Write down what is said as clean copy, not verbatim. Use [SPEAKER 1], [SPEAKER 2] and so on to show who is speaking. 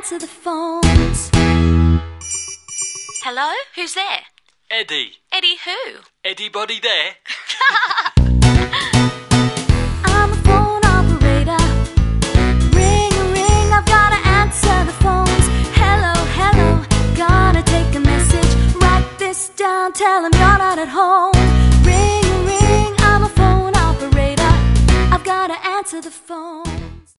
[SPEAKER 1] answer the phones.
[SPEAKER 2] Hello? Who's there?
[SPEAKER 3] Eddie.
[SPEAKER 2] Eddie who?
[SPEAKER 3] Eddie-body there?
[SPEAKER 1] I'm a phone operator. Ring a ring, I've gotta answer the phones. Hello, hello, gotta take a message. Write this down, tell him you're not at home. Ring a ring, I'm a phone operator. I've gotta answer the phone.